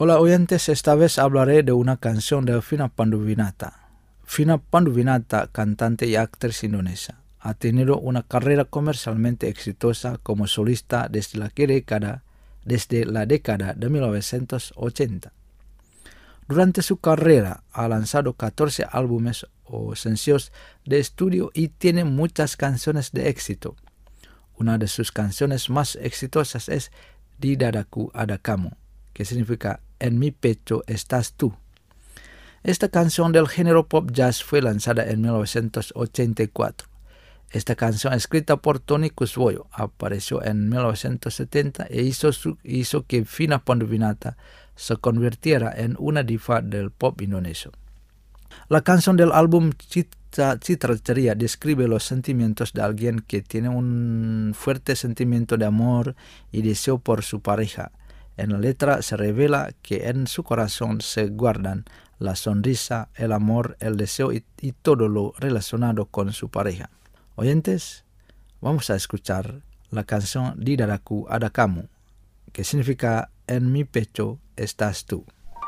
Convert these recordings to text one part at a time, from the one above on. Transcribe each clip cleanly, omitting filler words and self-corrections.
Hola oyentes, esta vez hablaré de una canción de Vina Panduwinata. Vina Panduwinata, cantante y actriz indonesia, ha tenido una carrera comercialmente exitosa como solista desde la década de 1980. Durante su carrera ha lanzado 14 álbumes o sencillos de estudio y tiene muchas canciones de éxito. Una de sus canciones más exitosas es Di Dadaku Ada Kamu, que significa En mi pecho estás tú. Esta canción del género pop jazz fue lanzada en 1984. Esta canción, escrita por Tony Kuswoyo, apareció en 1970 e hizo que Vina Panduwinata se convirtiera en una diva del pop indonesio. La canción del álbum Citra Ceria describe los sentimientos de alguien que tiene un fuerte sentimiento de amor y deseo por su pareja. En la letra se revela que en su corazón se guardan la sonrisa, el amor, el deseo y todo lo relacionado con su pareja. Oyentes, vamos a escuchar la canción Di Dadaku Ada Kamu, que significa En mi pecho estás tú.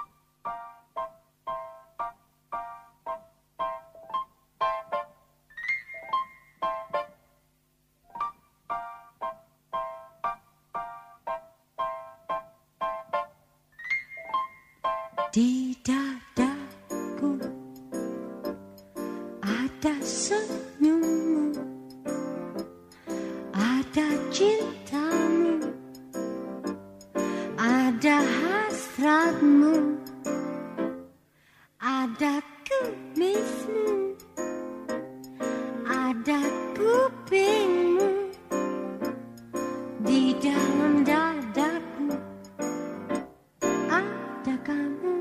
Di dadaku ada senyummu, ada cintamu, ada hasratmu, ada kumismu, ada kupingmu di dalam dadaku ada kamu.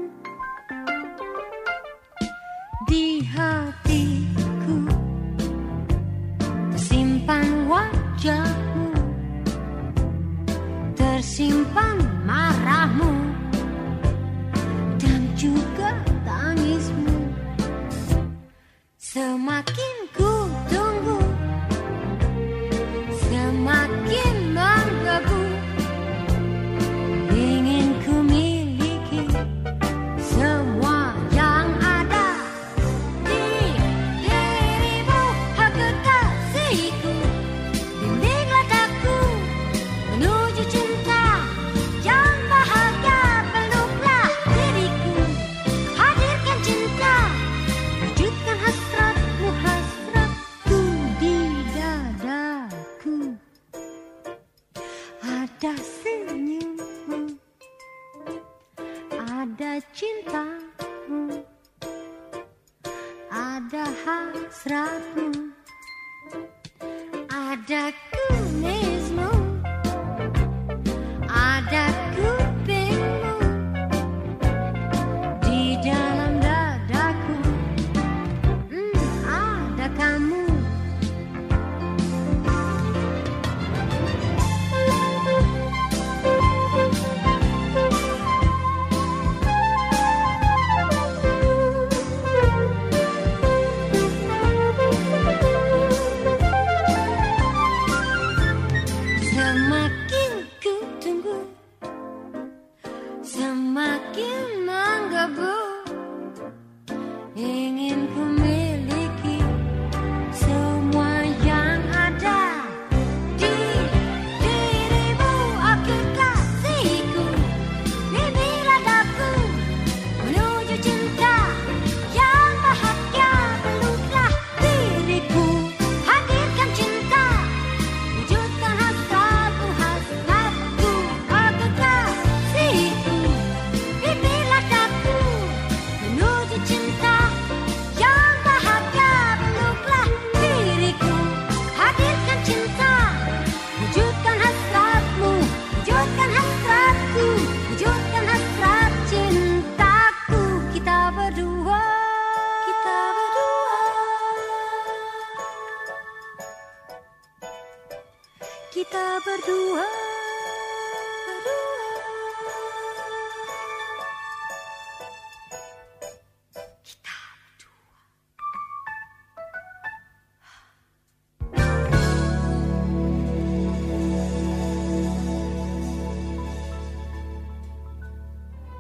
Di hatiku tersimpan wajahmu, tersimpan marahmu dan juga tangismu. Semakin ku tunggu, semakin menggebu, ingin ku miliki semua yang ada di dirimu, oh kekasihku. Bimbinglah aku menuju cinta yang bahagia, peluklah diriku, hadirkan cinta, wujudkan hasratmu, hasratku di dadaku. Ada senyummu, ada cintamu, ada hasratmu, ada